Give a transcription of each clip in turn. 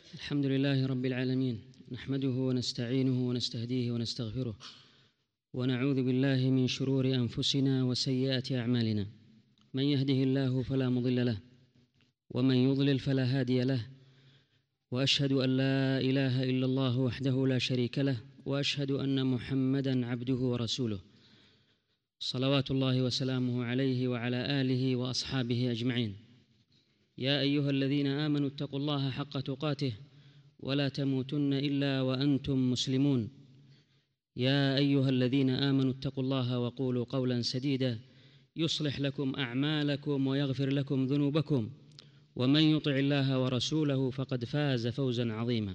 الحمد لله رب العالمين، نحمده ونستعينه ونستهديه ونستغفره، ونعوذ بالله من شرور أنفسنا وسيئات أعمالنا. من يهده الله فلا مضل له، ومن يضلل فلا هادي له، وأشهد أن لا إله إلا الله وحده لا شريك له، وأشهد أن محمدًا عبده ورسوله، صلوات الله وسلامه عليه وعلى آله وأصحابه أجمعين. يا أيها الذين آمنوا اتقوا الله حق تقاته ولا تموتن إلا وأنتم مسلمون. يا أيها الذين آمنوا اتقوا الله وقولوا قولا سديدا يصلح لكم أعمالكم ويغفر لكم ذنوبكم، ومن يطع الله ورسوله فقد فاز فوزا عظيما.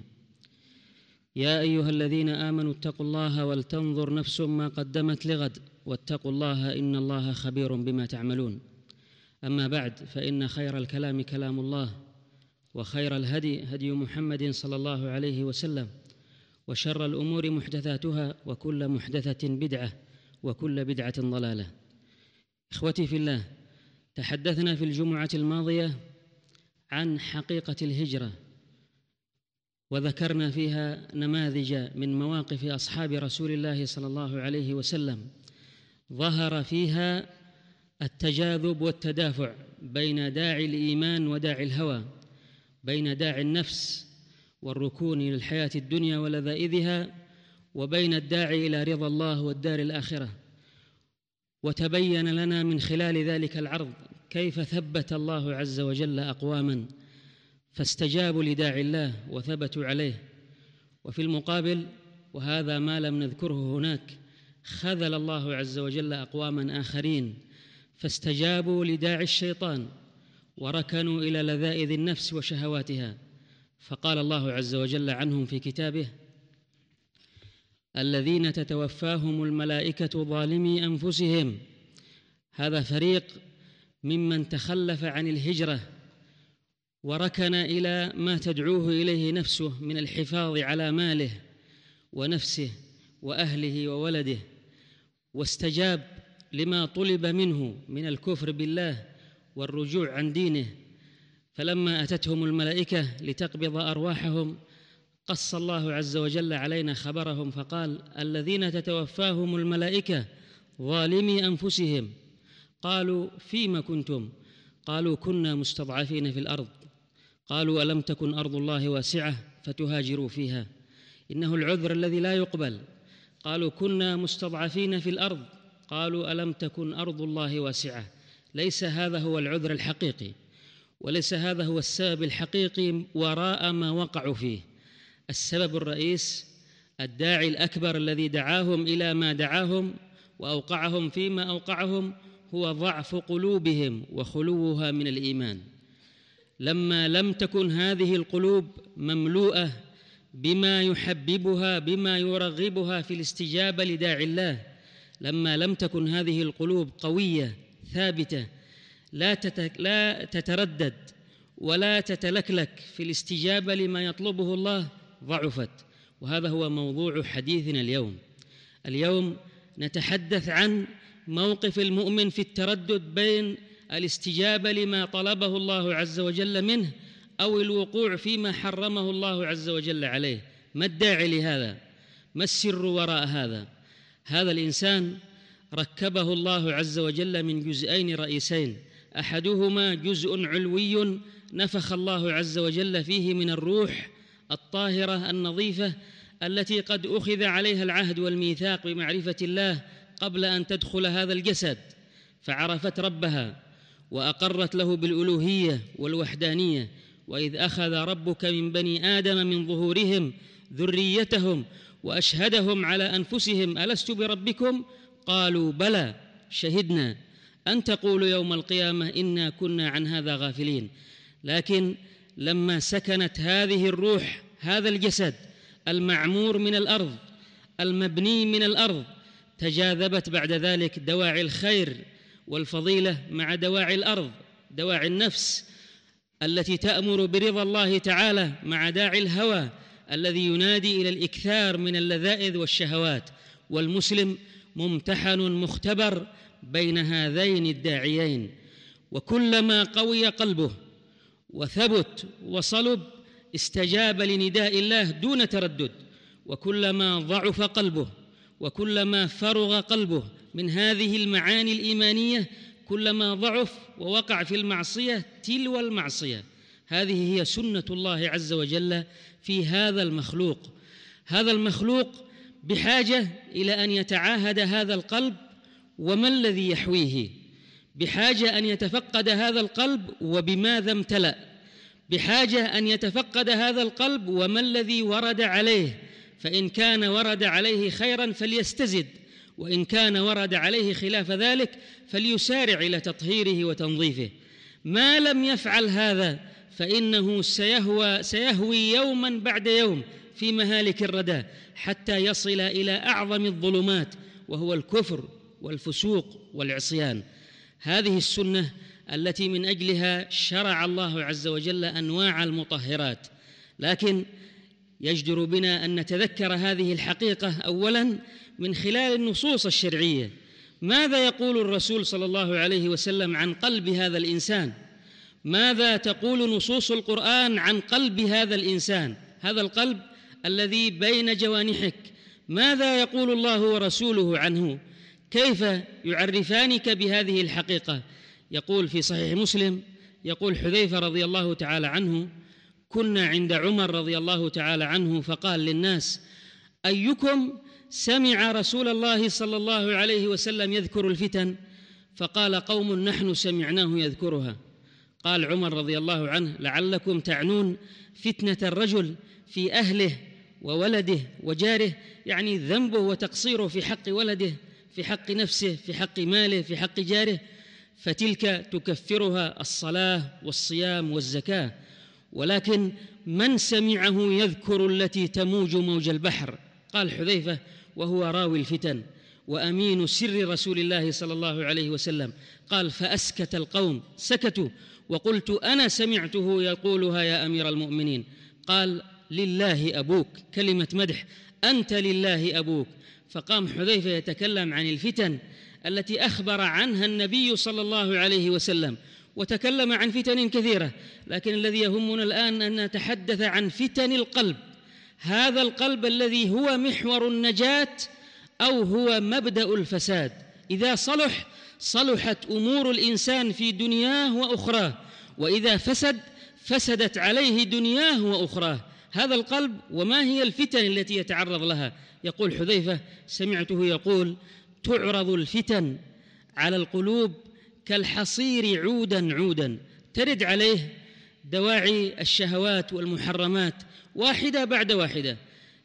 يا أيها الذين آمنوا اتقوا الله ولتنظر نفس ما قدمت لغد، واتقوا الله إن الله خبير بما تعملون. أما بعد، فإن خير الكلام كلام الله، وخير الهدي هدي محمد صلى الله عليه وسلم، وشر الأمور محدثاتها، وكل محدثة بدعة، وكل بدعة ضلالة. إخوتي في الله، تحدثنا في الجمعة الماضية عن حقيقة الهجرة، وذكرنا فيها نماذج من مواقف أصحاب رسول الله صلى الله عليه وسلم ظهر فيها التجاذب والتدافع بين داعي الإيمان وداعي الهوى، بين داعي النفس والركون للحياة الدنيا ولذائذها، وبين الداعي إلى رضا الله والدار الآخرة. وتبين لنا من خلال ذلك العرض كيف ثبت الله عز وجل أقواماً فاستجابوا لداعي الله وثبتوا عليه، وفي المقابل، وهذا ما لم نذكره هناك، خذل الله عز وجل أقواماً آخرين فاستجابوا لداعي الشيطان وركنوا إلى لذائذ النفس وشهواتها. فقال الله عز وجل عنهم في كتابه: الذين تتوفاهم الملائكة ظالمي أنفسهم. هذا فريق ممن تخلف عن الهجرة وركن إلى ما تدعوه إليه نفسه من الحفاظ على ماله ونفسه وأهله وولده، واستجاب لما طلب منه من الكفر بالله والرجوع عن دينه. فلما أتتهم الملائكة لتقبض أرواحهم قص الله عز وجل علينا خبرهم فقال: الذين تتوفاهم الملائكة ظالمي أنفسهم. قالوا: فيما كنتم؟ قالوا: كنا مستضعفين في الأرض. قالوا: ألم تكن أرض الله واسعة فتهاجروا فيها؟ إنه العذر الذي لا يقبل. قالوا: كنا مستضعفين في الأرض. قالوا: ألم تكن أرض الله واسعة. ليس هذا هو العذر الحقيقي، وليس هذا هو السبب الحقيقي وراء ما وقعوا فيه. السبب الرئيس، الداعي الأكبر الذي دعاهم إلى ما دعاهم وأوقعهم فيما أوقعهم، هو ضعف قلوبهم وخلوها من الإيمان. لما لم تكن هذه القلوب مملوءة بما يحببها، بما يرغبها في الاستجابة لداعي الله، لما لم تكن هذه القلوب قوية ثابتة لا تتردد ولا تتلكلك في الاستجابة لما يطلبه الله، ضعفت. وهذا هو موضوع حديثنا اليوم نتحدث عن موقف المؤمن في التردد بين الاستجابة لما طلبه الله عز وجل منه أو الوقوع فيما حرمه الله عز وجل عليه. ما الداعي لهذا؟ ما السر وراء هذا؟ هذا الإنسان ركبه الله عز وجل من جزئين رئيسين، أحدهما جزء علوي نفخ الله عز وجل فيه من الروح الطاهرة النظيفة التي قد أخذ عليها العهد والميثاق بمعرفة الله قبل أن تدخل هذا الجسد، فعرفت ربها وأقرت له بالألوهية والوحدانية. وإذ أخذ ربك من بني آدم من ظهورهم ذريتهم وأشهدهم على أنفسهم ألست بربكم؟ قالوا بلى شهدنا أن تقولوا يوم القيامة إنا كنا عن هذا غافلين. لكن لما سكنت هذه الروح هذا الجسد المعمور من الأرض المبني من الأرض، تجاذبت بعد ذلك دواعي الخير والفضيلة مع دواعي الأرض، دواعي النفس التي تأمر برضا الله تعالى مع داعي الهوى الذي ينادي إلى الإكثار من اللذائذ والشهوات. والمسلم ممتحن مختبر بين هذين الداعيين، وكلما قوي قلبه وثبت وصلب استجاب لنداء الله دون تردد، وكلما ضعف قلبه وكلما فرغ قلبه من هذه المعاني الإيمانية كلما ضعف ووقع في المعصية تلو المعصية. هذه هي سنة الله عز وجل في هذا المخلوق. هذا المخلوق بحاجة إلى أن يتعاهد هذا القلب وما الذي يحويه، بحاجة أن يتفقد هذا القلب وبماذا امتلأ، بحاجة أن يتفقد هذا القلب وما الذي ورد عليه، فإن كان ورد عليه خيرا فليستزد، وإن كان ورد عليه خلاف ذلك فليسارع إلى تطهيره وتنظيفه. ما لم يفعل هذا فإنه سيهوي يوما بعد يوم في مهالك الردى حتى يصل إلى أعظم الظلمات، وهو الكفر والفسوق والعصيان. هذه السنة التي من أجلها شرع الله عز وجل أنواع المطهرات، لكن يجدر بنا أن نتذكر هذه الحقيقة أولاً من خلال النصوص الشرعية. ماذا يقول الرسول صلى الله عليه وسلم عن قلب هذا الإنسان؟ ماذا تقول نصوص القرآن عن قلب هذا الإنسان، هذا القلب الذي بين جوانحك؟ ماذا يقول الله ورسوله عنه؟ كيف يعرفانك بهذه الحقيقة؟ يقول في صحيح مسلم، يقول حذيفة رضي الله تعالى عنه: كنا عند عمر رضي الله تعالى عنه فقال للناس: أيكم سمع رسول الله صلى الله عليه وسلم يذكر الفتن؟ فقال قوم: نحن سمعناه يذكرها. قال عمر رضي الله عنه: لعلكم تعنون فتنة الرجل في أهله وولده وجاره، يعني ذنبه وتقصيره في حق ولده، في حق نفسه، في حق ماله، في حق جاره، فتلك تكفرها الصلاة والصيام والزكاة. ولكن من سمعه يذكر التي تموج موج البحر؟ قال حذيفة: وهو راوي الفتن وأمين سر رسول الله صلى الله عليه وسلم. قال: فأسكت القوم، سكتوا، وقلت: أنا سمعته يقولها يا أمير المؤمنين. قال: لله أبوك، كلمة مدح، أنت لله أبوك. فقام حذيفة يتكلم عن الفتن التي أخبر عنها النبي صلى الله عليه وسلم، وتكلم عن فتن كثيرة، لكن الذي يهمنا الآن أن نتحدث عن فتن القلب، هذا القلب الذي هو محور النجاة أو هو مبدأ الفساد. إذا صلح صلحت أمور الإنسان في دنياه وأخراه، وإذا فسد فسدت عليه دنياه وأخراه. هذا القلب وما هي الفتن التي يتعرض لها؟ يقول حذيفة: سمعته يقول: تعرض الفتن على القلوب كالحصير عودا عودا، ترد عليه دواعي الشهوات والمحرمات واحدة بعد واحدة.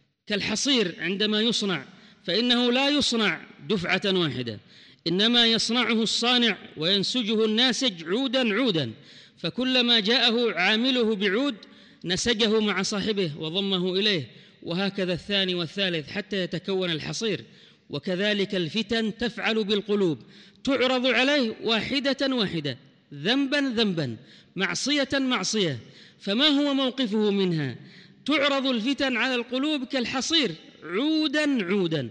كالحصير عندما يصنع فإنه لا يصنع دفعة واحدة، إنما يصنعه الصانع وينسجه الناسج عودا عودا، فكلما جاءه عامله بعود نسجه مع صاحبه وضمه إليه، وهكذا الثاني والثالث حتى يتكون الحصير. وكذلك الفتن تفعل بالقلوب، تعرض عليه واحدة واحدة، ذنبا ذنبا، معصية معصية، فما هو موقفه منها؟ تعرض الفتن على القلوب كالحصير عودا عودا.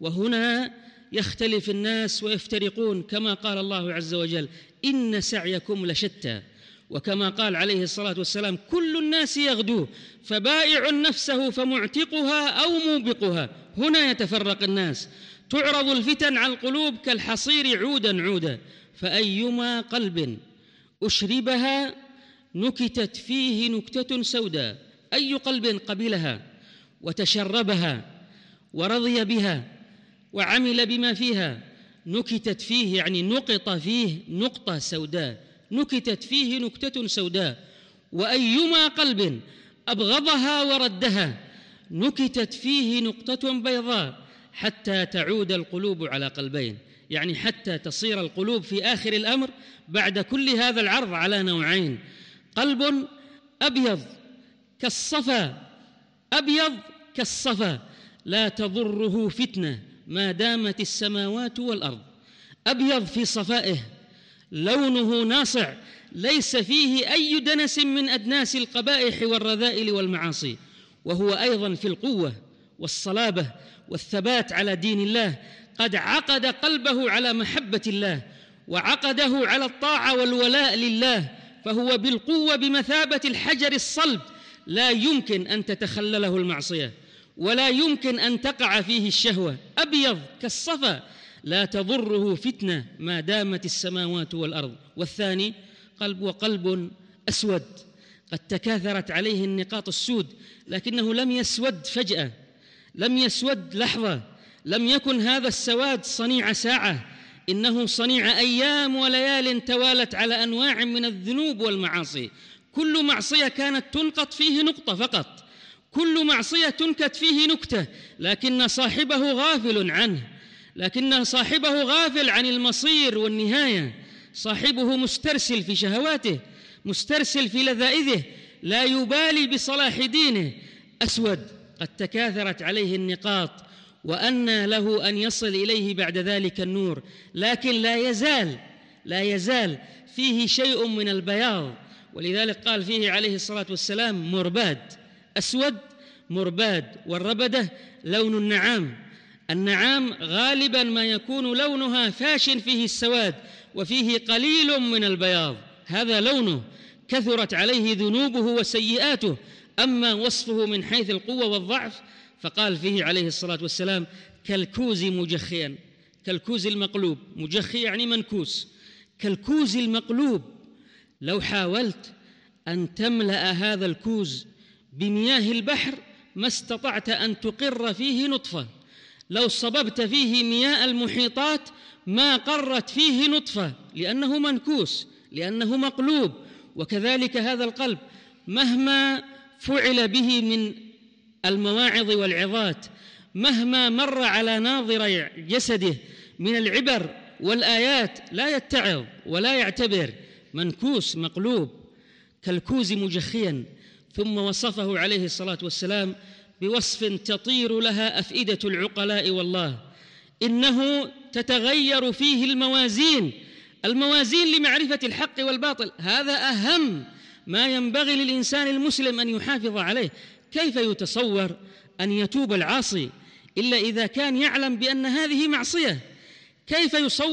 وهنا يختلف الناس ويفترقون، كما قال الله عز وجل: إن سعيكم لشتى. وكما قال عليه الصلاة والسلام: كل الناس يغدو فبائع نفسه فمعتقها أو موبقها. هنا يتفرق الناس. تعرض الفتن على القلوب كالحصير عودا عودا، فأيما قلب أشربها نكتت فيه نكتة سوداء. أي قلب قبلها وتشربها ورضي بها وعمل بما فيها نكتت فيه، يعني نقط فيه نقطة سوداء، نكتت فيه نكتة سوداء. وأيما قلب أبغضها وردها نكتت فيه نقطة بيضاء، حتى تعود القلوب على قلبين، يعني حتى تصير القلوب في آخر الأمر بعد كل هذا العرض على نوعين: قلب أبيض كالصفا، أبيض كالصفا لا تضره فتنة ما دامت السماوات والأرض، أبيض في صفائه، لونه ناصع، ليس فيه أي دنس من أدناس القبائح والرذائل والمعاصي. وهو أيضا في القوة والصلابة والثبات على دين الله، قد عقد قلبه على محبة الله وعقده على الطاعة والولاء لله، فهو بالقوة بمثابة الحجر الصلب، لا يمكن أن تتخلله المعصية ولا يمكن أن تقع فيه الشهوة، أبيض كالصفا لا تضره فتنة ما دامت السماوات والأرض. والثاني قلب أسود قد تكاثرت عليه النقاط السود، لكنه لم يسود فجأة، لم يسود لحظة، لم يكن هذا السواد صنيع ساعة، إنه صنيع أيام وليال توالت على أنواع من الذنوب والمعاصي. كل معصية كانت تنقط فيه نقطة فقط، كل معصية تنكت فيه نكتة، لكن صاحبه غافل عنه، لكن صاحبه غافل عن المصير والنهاية. صاحبه مسترسل في شهواته، مسترسل في لذائذه، لا يبالي بصلاح دينه. أسود قد تكاثرت عليه النقاط، وأنى له أن يصل إليه بعد ذلك النور، لكن لا يزال فيه شيء من البياض. ولذلك قال فيه عليه الصلاة والسلام مرباد، أسود مرباد. والربدة لون النعام غالبا ما يكون لونها فاش فيه السواد وفيه قليل من البياض، هذا لونه، كثرت عليه ذنوبه وسيئاته. أما وصفه من حيث القوة والضعف فقال فيه عليه الصلاة والسلام كالكوز مجخيا، كالكوز المقلوب، مجخي يعني منكوس، كالكوز المقلوب. لو حاولت أن تملأ هذا الكوز بمياه البحر ما استطعت أن تقر فيه نطفة، لو صببت فيه مياه المحيطات ما قرت فيه نطفة، لأنه منكوس، لأنه مقلوب. وكذلك هذا القلب مهما فعل به من المواعظ والعظات، مهما مر على ناظر جسده من العبر والآيات، لا يتعظ ولا يعتبر، منكوس مقلوب كالكوز مجخيا. ثم وصفه عليه الصلاة والسلام بوصف تطير لها أفئدة العقلاء والله، إنه تتغير فيه الموازين لمعرفة الحق والباطل. هذا أهم ما ينبغي للإنسان المسلم أن يحافظ عليه. كيف يتصور أن يتوب العاصي إلا إذا كان يعلم بأن هذه معصية؟ كيف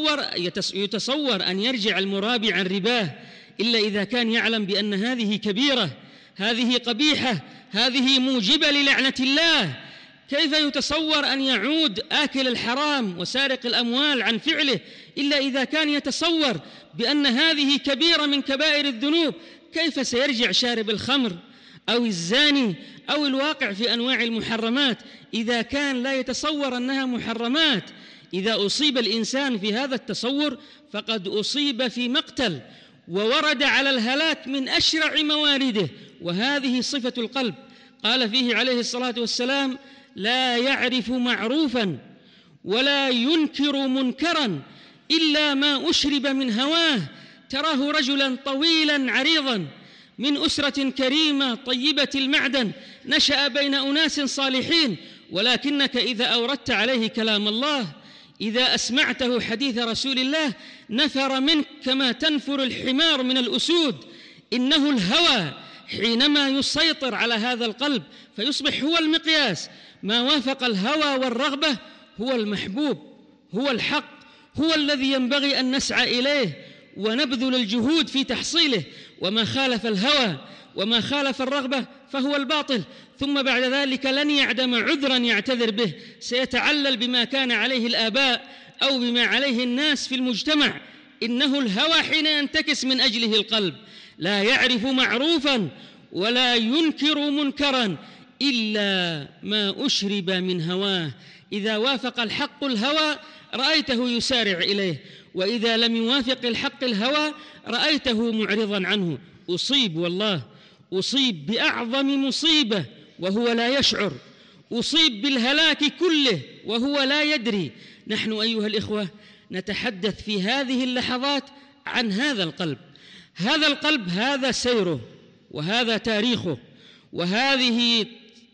يتصور أن يرجع المرابي عن رباه إلا إذا كان يعلم بأن هذه كبيرة، هذه قبيحة، هذه موجبة للعنة الله؟ كيف يتصور أن يعود آكل الحرام وسارق الأموال عن فعله إلا إذا كان يتصور بأن هذه كبيرة من كبائر الذنوب؟ كيف سيرجع شارب الخمر أو الزاني أو الواقع في أنواع المحرمات إذا كان لا يتصور أنها محرمات؟ إذا أصيب الإنسان في هذا التصور فقد أصيب في مقتل وورد على الهلاك من أشرع موارده. وهذه صفة القلب. قال فيه عليه الصلاة والسلام لا يعرف معروفا ولا ينكر منكرا إلا ما أشرب من هواه. تراه رجلا طويلا عريضا من أسرة كريمة طيبة المعدن، نشأ بين أناس صالحين، ولكنك إذا أوردت عليه كلام الله، إذا أسمعته حديث رسول الله، نفر منك كما تنفر الحمار من الأسود. إنه الهوى حينما يسيطر على هذا القلب فيصبح هو المقياس. ما وافق الهوى والرغبة هو المحبوب، هو الحق، هو الذي ينبغي أن نسعى إليه ونبذل الجهود في تحصيله. وما خالف الهوى وما خالف الرغبة فهو الباطل. ثم بعد ذلك لن يعدم عذرا يعتذر به، سيتعلل بما كان عليه الآباء أو بما عليه الناس في المجتمع. إنه الهوى حين ينتكس من أجله القلب. لا يعرف معروفا ولا ينكر منكرا إلا ما أشرب من هواه. إذا وافق الحق الهوى رأيته يسارع إليه، وإذا لم يوافق الحق الهوى رأيته معرضا عنه. أصيب والله، أصيب بأعظم مصيبة وهو لا يشعر، أصيب بالهلاك كله وهو لا يدري. نحن أيها الإخوة نتحدث في هذه اللحظات عن هذا القلب. هذا القلب هذا سيره وهذا تاريخه وهذه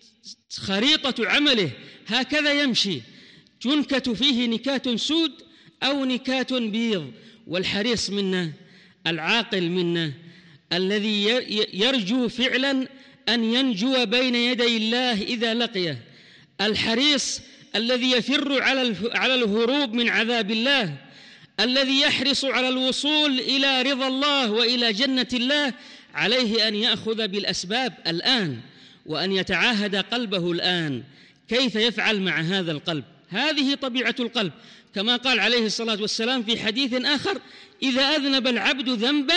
خريطة عمله، هكذا يمشي. تنكت فيه نكات سود أو نكات بيض. والحريص منا، العاقل منا، الذي يرجو فعلا أن ينجو بين يدي الله إذا لقيه، الحريص الذي يفر على الهروب من عذاب الله، الذي يحرص على الوصول إلى رضا الله وإلى جنة الله، عليه أن يأخذ بالأسباب الآن. وأن يتعاهد قلبه الآن كيف يفعل مع هذا القلب. هذه طبيعة القلب، كما قال عليه الصلاة والسلام في حديث آخر: إذا أذنب العبد ذنبا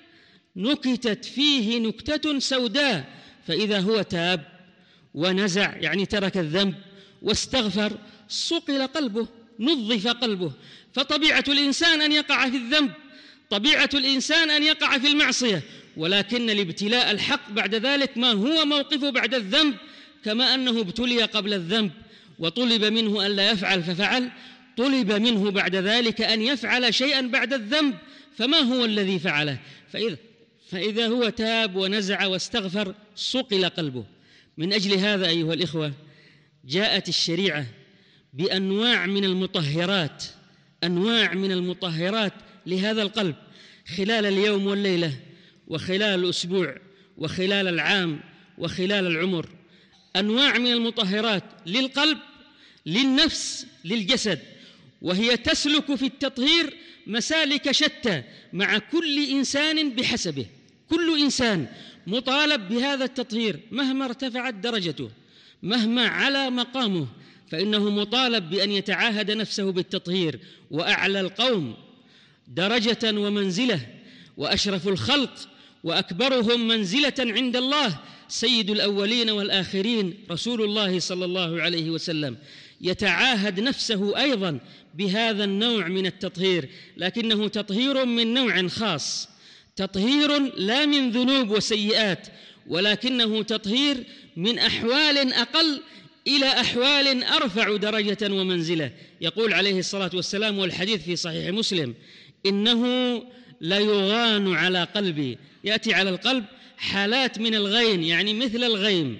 نكتت فيه نكتة سوداء، فإذا هو تاب ونزع يعني ترك الذنب واستغفر صقل قلبه، نظف قلبه. فطبيعة الإنسان أن يقع في الذنب، طبيعة الإنسان أن يقع في المعصية، ولكن الابتلاء الحق بعد ذلك ما هو موقفه بعد الذنب، كما أنه ابتلي قبل الذنب وطلب منه أن لا يفعل ففعل، طلب منه بعد ذلك أن يفعل شيئا بعد الذنب، فما هو الذي فعله؟ فإذا هو تاب ونزع واستغفر صقل قلبه. من أجل هذا أيها الإخوة جاءت الشريعة بأنواع من المطهرات، أنواع من المطهرات لهذا القلب خلال اليوم والليلة وخلال الأسبوع وخلال العام وخلال العمر. أنواع من المطهرات للقلب، للنفس، للجسد، وهي تسلك في التطهير مسالك شتى مع كل إنسان بحسبه. كل إنسان مطالب بهذا التطهير مهما ارتفعت درجته، مهما علا مقامه، فإنه مطالب بأن يتعاهد نفسه بالتطهير. وأعلى القوم درجة ومنزلة وأشرف الخلق وأكبرهم منزلة عند الله سيد الأولين والآخرين رسول الله صلى الله عليه وسلم، يتعاهد نفسه أيضا بهذا النوع من التطهير، لكنه تطهير من نوع خاص، تطهير لا من ذنوب وسيئات، ولكنه تطهير من أحوال أقل إلى أحوال أرفع درجة ومنزلة. يقول عليه الصلاة والسلام والحديث في صحيح مسلم: إنه ليغان على قلبي، يأتي على القلب حالات من الغين يعني مثل الغيم.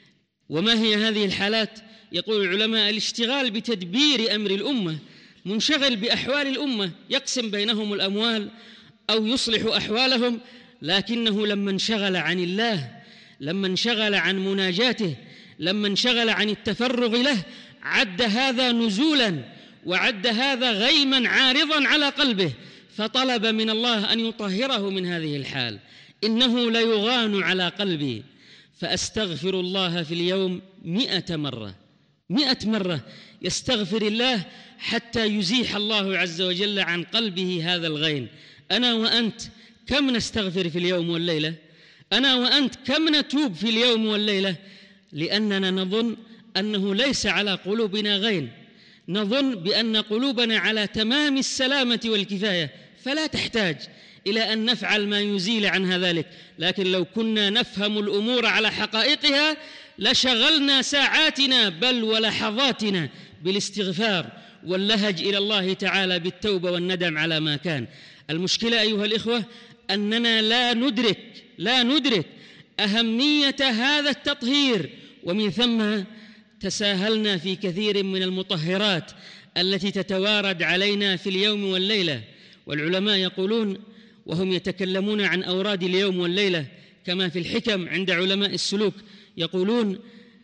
وما هي هذه الحالات؟ يقول العلماء: الاشتغال بتدبير أمر الأمة، منشغل بأحوال الأمة، يقسم بينهم الأموال أو يصلح أحوالهم، لكنه لما انشغل عن الله، لما انشغل عن مناجاته، لما انشغل عن التفرغ له، عد هذا نزولا وعد هذا غيما عارضا على قلبه، فطلب من الله أن يطهره من هذه الحال. إنه ليغان على قلبي فأستغفر الله في اليوم 100 مرة، 100 مرة يستغفر الله حتى يزيح الله عز وجل عن قلبه هذا الغين. أنا وأنت كم نستغفر في اليوم والليلة؟ أنا وأنت كم نتوب في اليوم والليلة؟ لأننا نظن أنه ليس على قلوبنا غين، نظن بأن قلوبنا على تمام السلامة والكفاية، فلا تحتاج إلى أن نفعل ما يزيل عنها ذلك. لكن لو كنا نفهم الأمور على حقائقها لشغلنا ساعاتنا بل ولحظاتنا بالاستغفار واللهج إلى الله تعالى بالتوبة والندم على ما كان. المشكلة أيها الإخوة أننا لا ندرك أهمية هذا التطهير، ومن ثم تساهلنا في كثير من المطهرات التي تتوارد علينا في اليوم والليلة. والعلماء يقولون وهم يتكلمون عن أوراد اليوم والليلة كما في الحكم عند علماء السلوك، يقولون: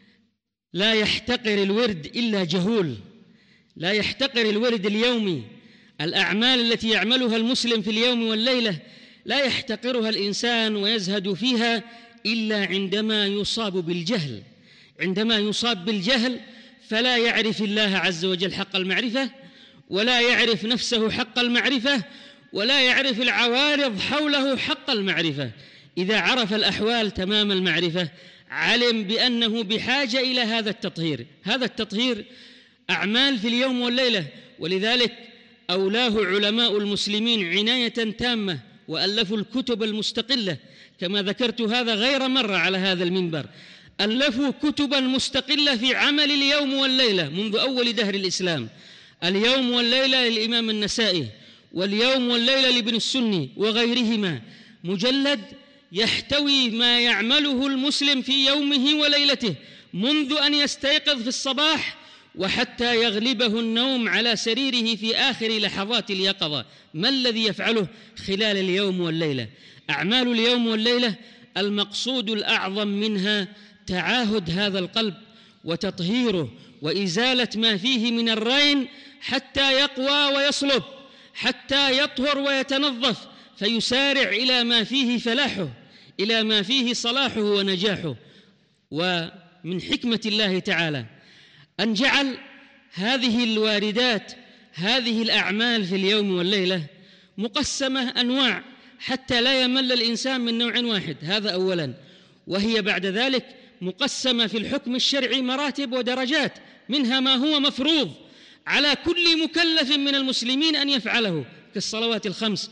لا يحتقر الورد إلا جهول، لا يحتقر الورد اليومي، الأعمال التي يعملها المسلم في اليوم والليلة لا يحتقرها الإنسان ويزهد فيها إلا عندما يصاب بالجهل. عندما يصاب بالجهل فلا يعرف الله عز وجل حق المعرفة، ولا يعرف نفسه حق المعرفة، ولا يعرف العوارض حوله حق المعرفة. إذا عرف الأحوال تمام المعرفة علم بأنه بحاجة إلى هذا التطهير. هذا التطهير أعمال في اليوم والليلة، ولذلك أولاه علماء المسلمين عناية تامة وألفوا الكتب المستقلة، كما ذكرت هذا غير مرة على هذا المنبر، ألفوا كتبا مستقلة في عمل اليوم والليلة منذ أول دهر الإسلام. اليوم والليلة للإمام النسائي، واليوم والليلة لابن السني وغيرهما، مجلد يحتوي ما يعمله المسلم في يومه وليلته منذ أن يستيقظ في الصباح وحتى يغلبه النوم على سريره في آخر لحظات اليقظة. ما الذي يفعله خلال اليوم والليلة؟ أعمال اليوم والليلة المقصود الأعظم منها تعاهد هذا القلب وتطهيره وإزالة ما فيه من الرين حتى يقوى ويصلب، حتى يطهر ويتنظف، فيسارع إلى ما فيه فلاحه، إلى ما فيه صلاحه ونجاحه. ومن حكمة الله تعالى أن جعل هذه الواردات، هذه الأعمال في اليوم والليلة مقسمة أنواع حتى لا يمل الإنسان من نوع واحد، هذا أولاً. وهي بعد ذلك مقسمة في الحكم الشرعي مراتب ودرجات، منها ما هو مفروض على كل مكلف من المسلمين أن يفعله كالصلوات الخمس،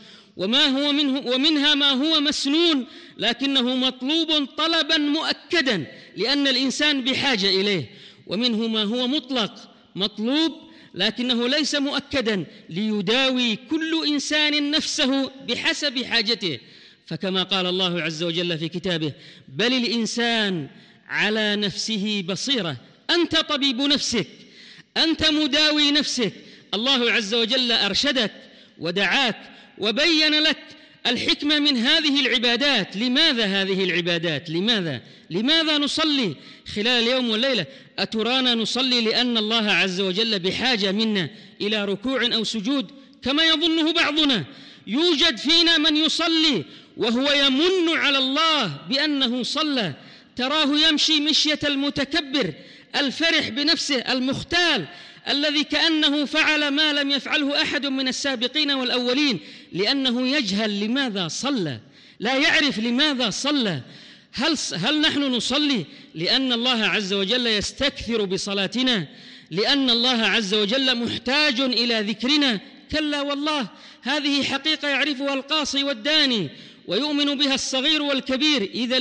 ومنها ما هو مسنون لكنه مطلوب طلبا مؤكدا لأن الإنسان بحاجة إليه، ومنه ما هو مطلق مطلوب لكنه ليس مؤكدا ليداوي كل إنسان نفسه بحسب حاجته. فكما قال الله عز وجل في كتابه: بل الإنسان على نفسه بصيرة، أنت طبيب نفسك، أنت مداوي نفسك. الله عز وجل أرشدك ودعاك وبين لك الحكمة من هذه العبادات. لماذا هذه العبادات؟ لماذا نصلي خلال اليوم والليلة؟ أترانا نصلي لأن الله عز وجل بحاجة منا إلى ركوع أو سجود كما يظنه بعضنا؟ يوجد فينا من يصلي وهو يمن على الله بأنه صلى، تراه يمشي مشية المتكبر الفرح بنفسه المختال الذي كأنه فعل ما لم يفعله أحد من السابقين والأولين، لأنه يجهل لماذا صلى، لا يعرف لماذا صلى. هل نحن نصلي لأن الله عز وجل يستكثر بصلاتنا، لأن الله عز وجل محتاج إلى ذكرنا؟ كلا والله، هذه حقيقة يعرفها القاصي والداني ويؤمن بها الصغير والكبير. إذن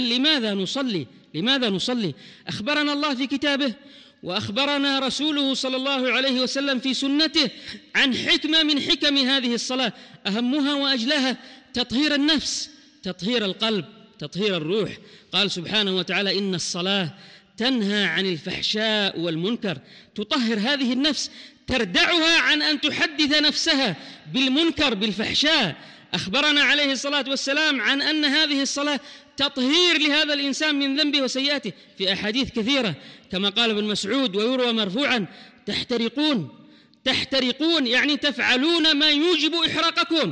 لماذا نصلي؟ أخبرنا الله في كتابه وأخبرنا رسوله صلى الله عليه وسلم في سنته عن حكمة من حكم هذه الصلاة، أهمها وأجلها تطهير النفس، تطهير القلب، تطهير الروح. قال سبحانه وتعالى: إن الصلاة تنهى عن الفحشاء والمنكر، تطهر هذه النفس، تردعها عن أن تحدث نفسها بالمنكر بالفحشاء. أخبرنا عليه الصلاة والسلام عن أن هذه الصلاة تطهير لهذا الإنسان من ذنبه وسيئاته في أحاديث كثيرة، كما قال ابن مسعود ويروى مرفوعا: تحترقون يعني تفعلون ما يوجب إحراقكم،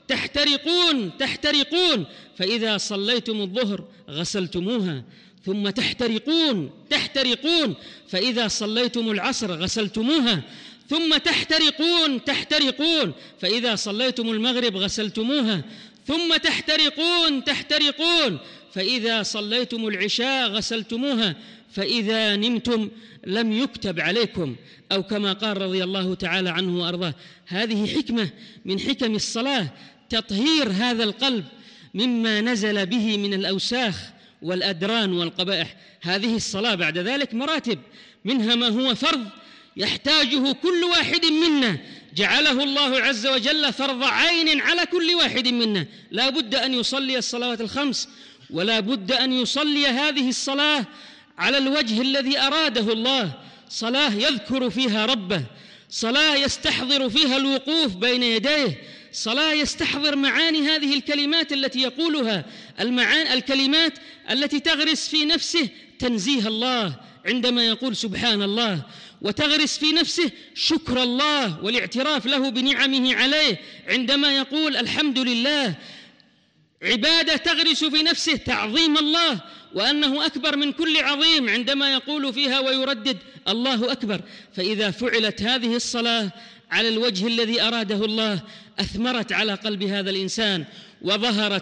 تحترقون فإذا صليتم الظهر غسلتموها، ثم تحترقون فإذا صليتم العصر غسلتموها، ثم تحترقون فإذا صليتم المغرب غسلتموها، ثم تحترقون فإذا صليتم العشاء غسلتموها، فإذا نمتم لم يكتب عليكم، أو كما قال رضي الله تعالى عنه وأرضاه. هذه حكمة من حكم الصلاة، تطهير هذا القلب مما نزل به من الأوساخ والأدران والقبائح. هذه الصلاة بعد ذلك مراتب، منها ما هو فرض يحتاجه كل واحد منا، جعله الله عز وجل فرض عين على كل واحد منا، لا بد أن يصلي الصلوات الخمس، ولا بد أن يصلي هذه الصلاة على الوجه الذي أراده الله، صلاة يذكر فيها ربه، صلاة يستحضر فيها الوقوف بين يديه، صلاة يستحضر معاني هذه الكلمات التي يقولها، الكلمات التي تغرس في نفسه تنزيه الله عندما يقول سبحان الله، وتغرس في نفسه شكر الله والاعتراف له بنعمه عليه عندما يقول الحمد لله. عبادة تغرس في نفسه تعظيم الله وأنه أكبر من كل عظيم عندما يقول فيها ويردد الله أكبر. فإذا فعلت هذه الصلاة على الوجه الذي أراده الله أثمرت على قلب هذا الإنسان، وظهر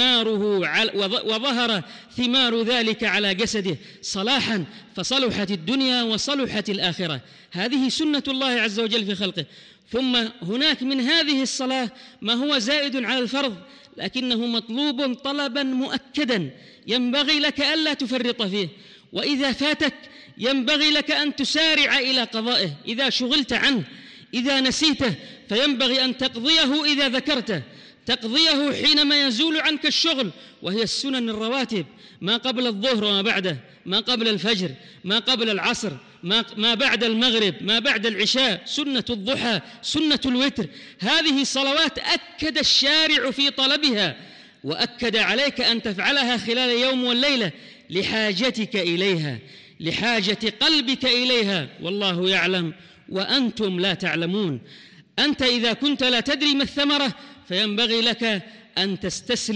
ثمار ذلك على جسده صلاحا، فصلحت الدنيا وصلحت الآخرة. هذه سنة الله عز وجل في خلقه. ثم هناك من هذه الصلاة ما هو زائد على الفرض لكنه مطلوب طلبا مؤكدا، ينبغي لك ألا تفرط فيه، وإذا فاتك ينبغي لك أن تسارع إلى قضائه. إذا شغلت عنه، إذا نسيته، فينبغي أن تقضيه إذا ذكرته، تقضيه حينما يزول عنك الشغل، وهي السنن الرواتب، ما قبل الظهر وما بعده، ما قبل الفجر، ما قبل العصر، ما بعد المغرب، ما بعد العشاء، سنة الضحى، سنة الوتر. هذه صلوات أكد الشارع في طلبها، وأكد عليك أن تفعلها خلال اليوم والليلة لحاجتك إليها، لحاجة قلبك إليها، والله يعلم وأنتم لا تعلمون. أنت إذا كنت لا تدري ما الثمرة فينبغي لك أن تستسلم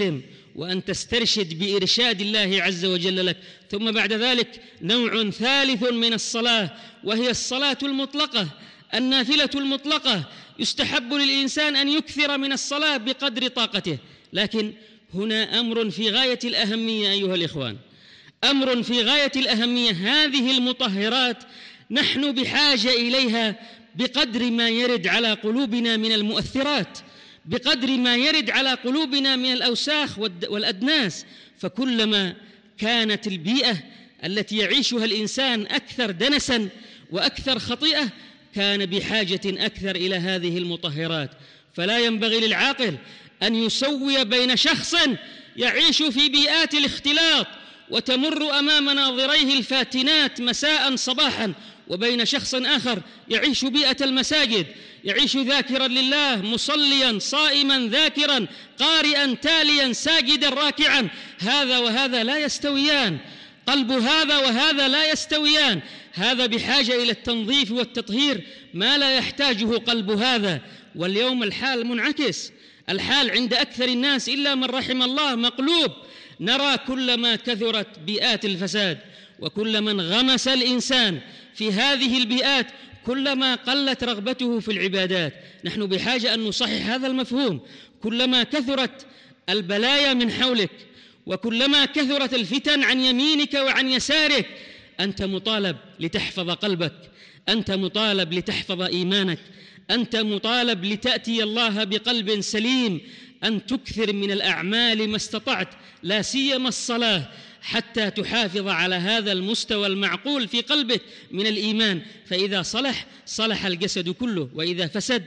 وأن تسترشد بإرشاد الله عز وجل لك. ثم بعد ذلك نوع ثالث من الصلاة، وهي الصلاة المطلقة، النافلة المطلقة. يستحب للإنسان أن يكثر من الصلاة بقدر طاقته، لكن هنا أمر في غاية الأهمية أيها الإخوان، أمر في غاية الأهمية. هذه المطهرات نحن بحاجة إليها بقدر ما يرد على قلوبنا من المؤثرات، بقدر ما يرد على قلوبنا من الأوساخ والأدناس. فكلما كانت البيئة التي يعيشها الإنسان أكثر دنساً وأكثر خطيئة، كان بحاجة أكثر إلى هذه المطهرات. فلا ينبغي للعاقل أن يسوي بين شخص يعيش في بيئات الاختلاط وتمر أمام ناظريه الفاتنات مساء صباحا، وبين شخص آخر يعيش بيئة المساجد، يعيش ذاكرا لله، مصليا صائما ذاكرا قارئا تاليا ساجدا راكعا. هذا وهذا لا يستويان، قلب هذا وهذا لا يستويان. هذا بحاجة إلى التنظيف والتطهير ما لا يحتاجه قلب هذا. واليوم الحال منعكس، الحال عند أكثر الناس إلا من رحم الله مقلوب. نرى كلما كثرت بيئات الفساد وكلما انغمس الإنسان في هذه البيئات كلما قلت رغبته في العبادات. نحن بحاجة أن نصحح هذا المفهوم. كلما كثرت البلايا من حولك وكلما كثرت الفتن عن يمينك وعن يسارك، أنت مطالب لتحفظ قلبك، أنت مطالب لتحفظ إيمانك، أنت مطالب لتأتي الله بقلب سليم، أن تكثر من الأعمال ما استطعت، لا سيما الصلاة، حتى تحافظ على هذا المستوى المعقول في قلبك من الإيمان. فإذا صلح الجسد كله، وإذا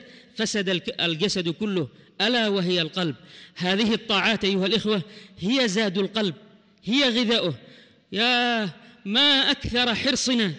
فسد الجسد كله، ألا وهي القلب. هذه الطاعات أيها الإخوة هي زاد القلب، هي غذاؤه. يا ما أكثر حرصنا،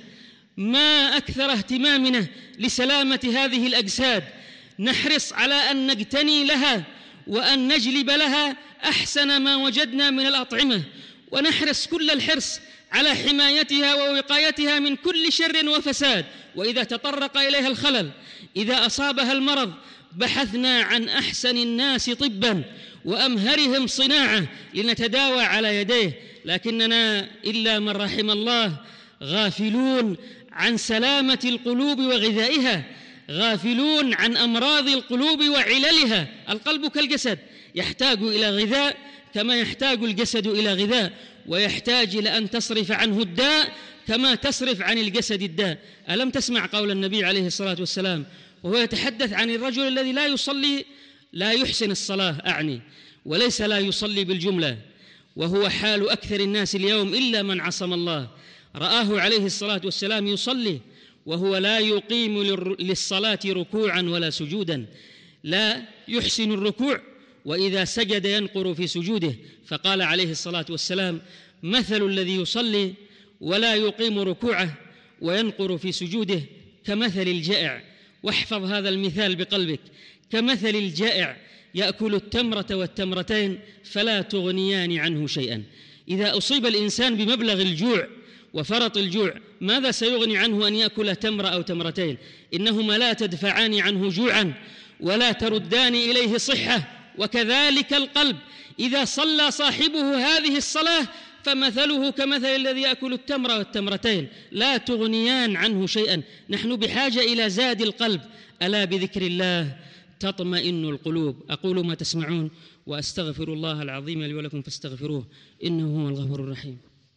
ما أكثر اهتمامنا لسلامة هذه الأجساد. نحرص على أن نجتني لها وأن نجلب لها أحسن ما وجدنا من الأطعمة، ونحرص كل الحرص على حمايتها ووقايتها من كل شر وفساد. وإذا تطرق إليها الخلل، إذا أصابها المرض، بحثنا عن أحسن الناس طباً وأمهرهم صناعة لنتداوى على يديه. لكننا إلا من رحم الله غافلون عن سلامة القلوب وغذائها، غافلون عن أمراض القلوب وعللها. القلب كالجسد يحتاج إلى غذاء كما يحتاج الجسد إلى غذاء، ويحتاج إلى أن تصرف عنه الداء كما تصرف عن الجسد الداء. ألم تسمع قول النبي عليه الصلاة والسلام وهو يتحدث عن الرجل الذي لا يصلي، لا يحسن الصلاة أعني، وليس لا يصلي بالجملة، وهو حال أكثر الناس اليوم إلا من عصم الله. رآه عليه الصلاة والسلام يصلي وهو لا يقيم للصلاة ركوعا ولا سجودا، لا يحسن الركوع، وإذا سجد ينقر في سجوده. فقال عليه الصلاة والسلام: مثل الذي يصلي ولا يقيم ركوعه وينقر في سجوده كمثل الجائع. واحفظ هذا المثال بقلبك: كمثل الجائع يأكل التمرة والتمرتين فلا تغنيان عنه شيئا. إذا أصيب الإنسان بمبلغ الجوع وفرط الجوع، ماذا سيغني عنه أن يأكل تمرة أو تمرتين؟ إنهما لا تدفعان عنه جوعا ولا تردان إليه صحة. وكذلك القلب إذا صلى صاحبه هذه الصلاة فمثله كمثل الذي يأكل التمرة والتمرتين لا تغنيان عنه شيئا. نحن بحاجة إلى زاد القلب. ألا بذكر الله تطمئن القلوب. أقول ما تسمعون وأستغفر الله العظيم لي ولكم فاستغفروه إنه هو الغفور الرحيم.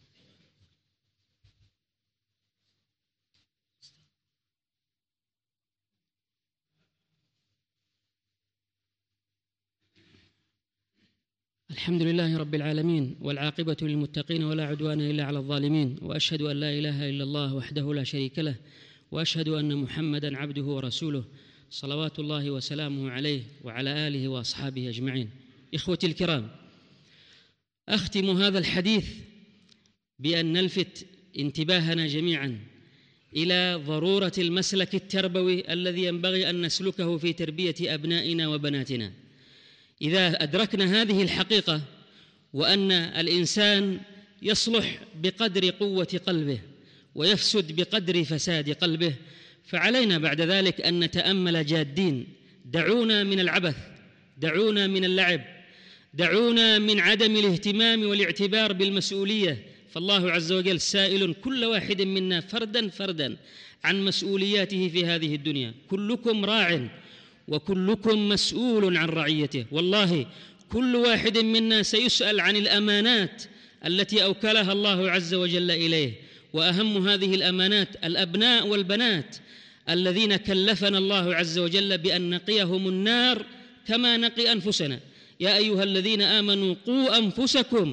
الحمد لله رب العالمين، والعاقبة للمتقين ولا عدوان إلا على الظالمين، وأشهد أن لا إله إلا الله وحده لا شريك له، وأشهد أن محمدًا عبده ورسوله صلوات الله وسلامه عليه وعلى آله وأصحابه أجمعين. إخوتي الكرام، أختم هذا الحديث بأن نلفت انتباهنا جميعاً إلى ضرورة المسلك التربوي الذي ينبغي أن نسلكه في تربية أبنائنا وبناتنا. إذا أدركنا هذه الحقيقة، وأن الإنسان يصلح بقدر قوة قلبه ويفسد بقدر فساد قلبه، فعلينا بعد ذلك أن نتأمل جادين. دعونا من العبث، دعونا من اللعب، دعونا من عدم الاهتمام والاعتبار بالمسؤولية، فالله عز وجل سائل كل واحد منا فردا فردا عن مسؤولياته في هذه الدنيا. كلكم راع وكلكم مسؤول عن رعيته. والله كل واحد منا سيسأل عن الأمانات التي أوكلها الله عز وجل إليه، وأهم هذه الأمانات الأبناء والبنات الذين كلفنا الله عز وجل بأن نقيهم النار كما نقي أنفسنا. يا أيها الذين آمنوا قوا أنفسكم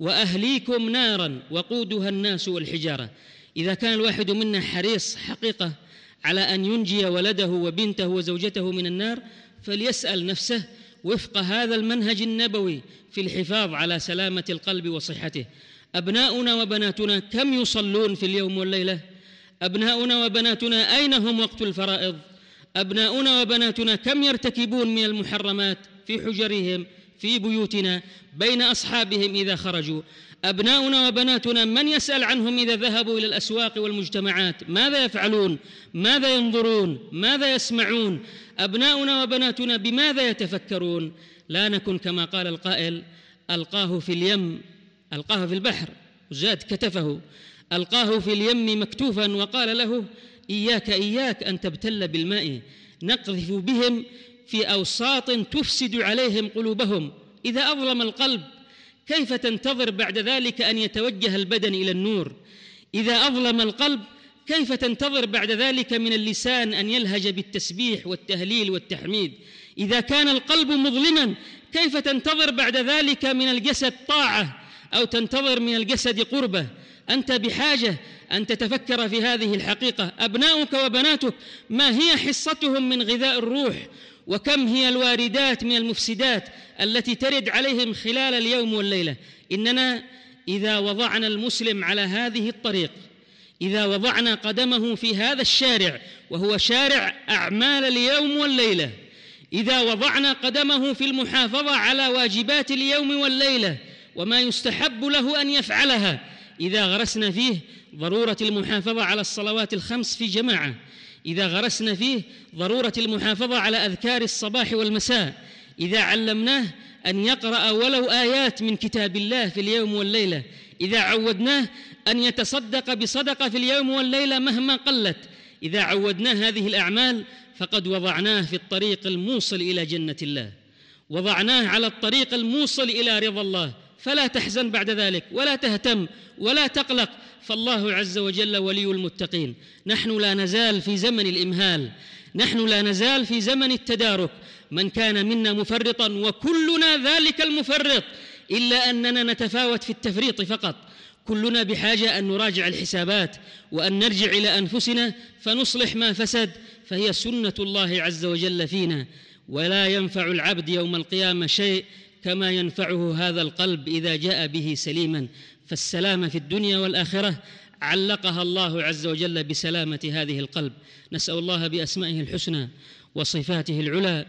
وأهليكم نارا وقودها الناس والحجارة. إذا كان الواحد منا حريص حقيقة على أن ينجي ولده وبنته وزوجته من النار، فليسأل نفسه وفق هذا المنهج النبوي في الحفاظ على سلامة القلب وصحته. أبناؤنا وبناتنا كم يصلون في اليوم والليلة؟ أبناؤنا وبناتنا أين هم وقت الفرائض؟ أبناؤنا وبناتنا كم يرتكبون من المحرمات في حجرهم في بيوتنا بين أصحابهم إذا خرجوا؟ أبناؤنا وبناتنا من يسأل عنهم إذا ذهبوا إلى الأسواق والمجتمعات؟ ماذا يفعلون؟ ماذا ينظرون؟ ماذا يسمعون؟ أبناؤنا وبناتنا بماذا يتفكرون؟ لا نكن كما قال القائل: ألقاه في اليم، ألقاه في البحر زاد كتفه، ألقاه في اليم مكتوفا وقال له: إياك إياك أن تبتل بالماء، نقذف بهم في أوساط تفسد عليهم قلوبهم. إذا أظلم القلب كيف تنتظر بعد ذلك أن يتوجه البدن إلى النور؟ إذا أظلم القلب كيف تنتظر بعد ذلك من اللسان أن يلهج بالتسبيح والتهليل والتحميد؟ إذا كان القلب مظلما كيف تنتظر بعد ذلك من الجسد طاعة أو تنتظر من الجسد قربة؟ أنت بحاجة أن تتفكر في هذه الحقيقة. أبناؤك وبناتك ما هي حصتهم من غذاء الروح؟ وكم هي الواردات من المفسدات التي ترد عليهم خلال اليوم والليلة؟ إننا إذا وضعنا المسلم على هذه الطريق، إذا وضعنا قدمه في هذا الشارع وهو شارع أعمال اليوم والليلة، إذا وضعنا قدمه في المحافظة على واجبات اليوم والليلة وما يستحب له أن يفعلها، إذا غرسنا فيه ضرورة المحافظة على الصلوات الخمس في جماعة، إذا غرسنا فيه ضرورة المحافظة على أذكار الصباح والمساء، إذا علمناه أن يقرأ ولو آيات من كتاب الله في اليوم والليلة، إذا عودناه أن يتصدق بصدقة في اليوم والليلة مهما قلت، إذا عودناه هذه الأعمال فقد وضعناه في الطريق الموصل إلى جنة الله، وضعناه على الطريق الموصل إلى رضا الله. فلا تحزن بعد ذلك ولا تهتم ولا تقلق، فالله عز وجل ولي المتقين. نحن لا نزال في زمن الإمهال، نحن لا نزال في زمن التدارك. من كان منا مفرطا وكلنا ذلك المفرط، إلا أننا نتفاوت في التفريط فقط. كلنا بحاجة أن نراجع الحسابات وأن نرجع إلى أنفسنا فنصلح ما فسد، فهي سنة الله عز وجل فينا. ولا ينفع العبد يوم القيامة شيء كما ينفعه هذا القلب إذا جاء به سليما. فالسلامة في الدنيا والآخرة علقها الله عز وجل بسلامة هذه القلب. نسأل الله بأسمائه الحسنى وصفاته العلى.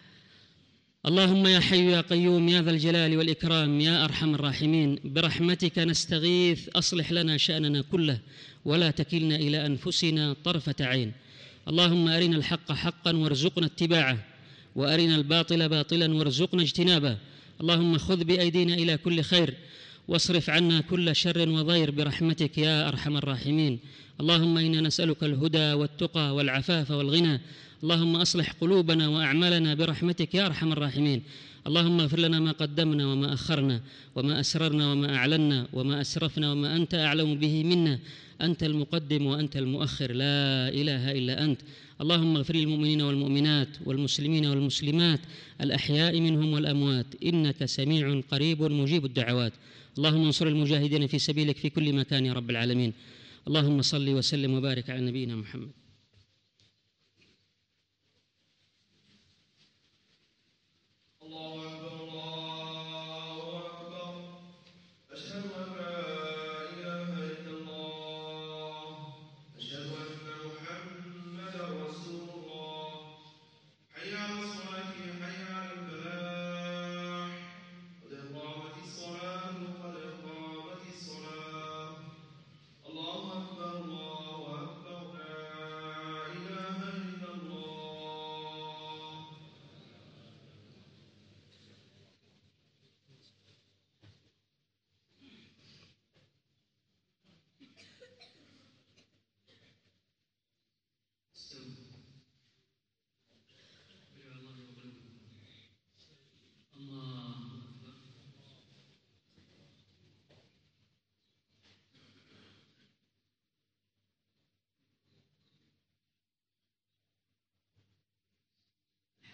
اللهم يا حي يا قيوم يا ذا الجلال والإكرام يا أرحم الراحمين، برحمتك نستغيث، أصلح لنا شأننا كله ولا تكلنا إلى أنفسنا طرفة عين. اللهم أرنا الحق حقا وارزقنا اتباعه، وأرنا الباطل باطلا وارزقنا اجتنابه. اللهم خذ بأيدينا إلى كل خير واصرف عنا كل شر وضير برحمتك يا أرحم الراحمين. اللهم إنا نسألك الهدى والتقى والعفاف والغنى. اللهم أصلح قلوبنا وأعمالنا برحمتك يا أرحم الراحمين. اللهم اغفر لنا ما قدمنا وما أخرنا وما أسررنا وما أعلنا وما أسرفنا وما أنت أعلم به منا. أنت المقدم وأنت المؤخر، لا إله إلا أنت. اللهم اغفر للمؤمنين والمؤمنات والمسلمين والمسلمات الأحياء منهم والأموات، إنك سميع قريب مجيب الدعوات. اللهم انصر المجاهدين في سبيلك في كل مكان يا رب العالمين. اللهم صل وسلم وبارك على نبينا محمد.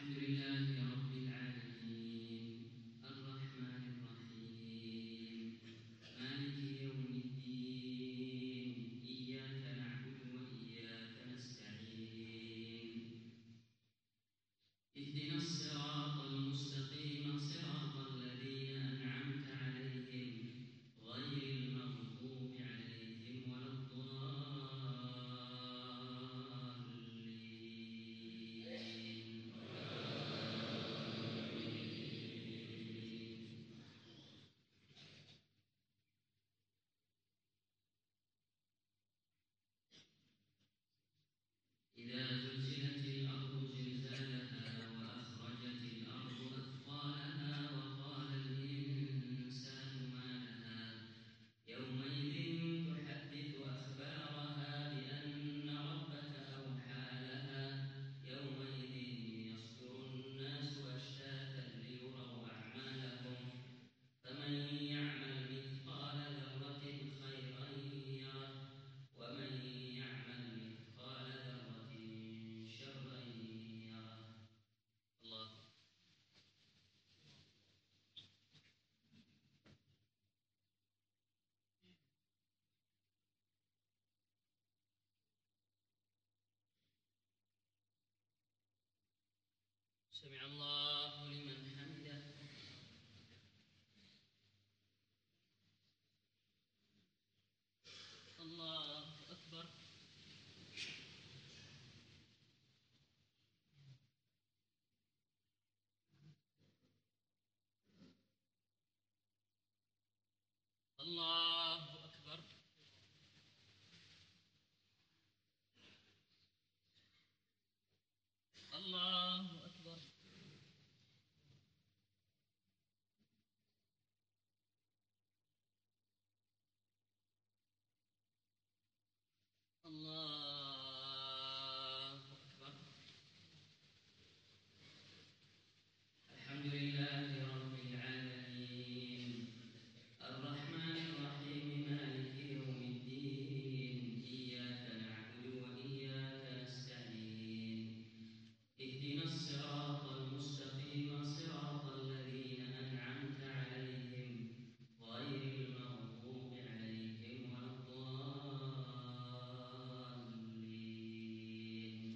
الحمد لله رب العالمين الرحمن الرحيم مالك يوم الدين إياك نعبد وإياك نستعين اهدنا الصراط المستقيم صراط الذين أنعمت عليهم غير المغضوب عليهم ولا الضالين. إذا زلزلت الأرض زلزالها وأخرجت الأرض أثقالها وقال الإنسان ما لها يومئذ تحدث أخبارها بأن ربك أوحى لها يومئذ يصدر الناس أشتاتا ليروا أعمالهم فمن يعمل مثقال ذرة خيرا يره ومن يعمل مثقال ذرة شرا يره. الله. سمع الله لمن حمده. الله أكبر. الله أكبر. الله أكبر. الله أكبر. الحمد لله رب العالمين الرحمن الرحيم مالك يوم الدين إياك نعبد وإياك نستعين اهدنا الصراط المستقيم صراط الذين أنعمت عليهم غير المغضوب عليهم ولا الضالين.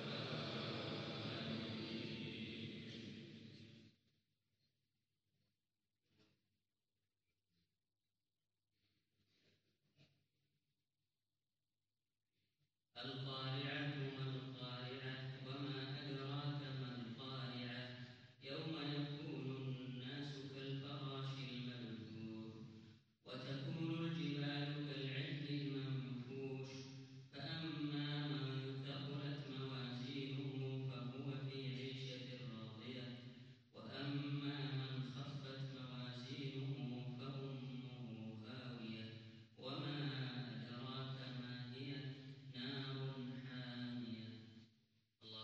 القارعة ما القارعة وما أدراك ما القارعة يوم يكون الناس كالفراش المبثوث وتكون الجبال كالعهن المنفوش فأما من ثقلت موازينه فهو في عيشة راضية وأما من خفت موازينه فأمه هاوية وما أدراك ما هي نار حامية. الله.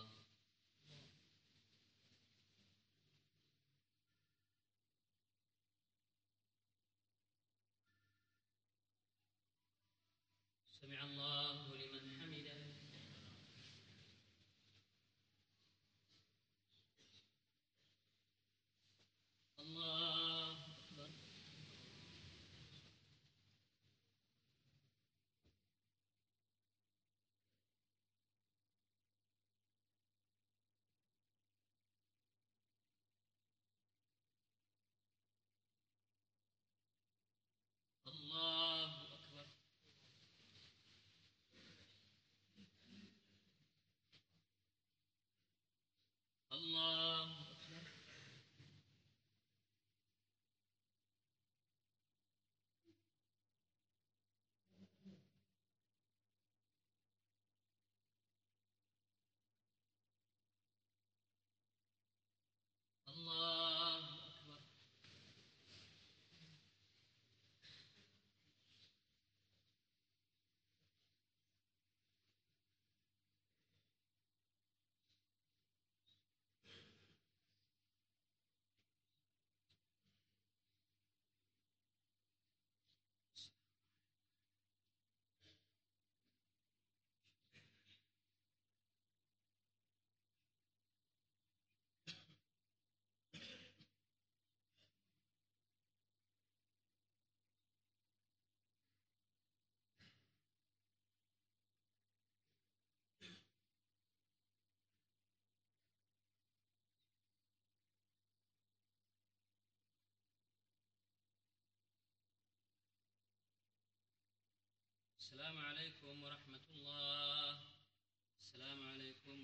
سمع الله لمن حمده. الله أكبر. الله أكبر. السلام عليكم ورحمة الله. السلام عليكم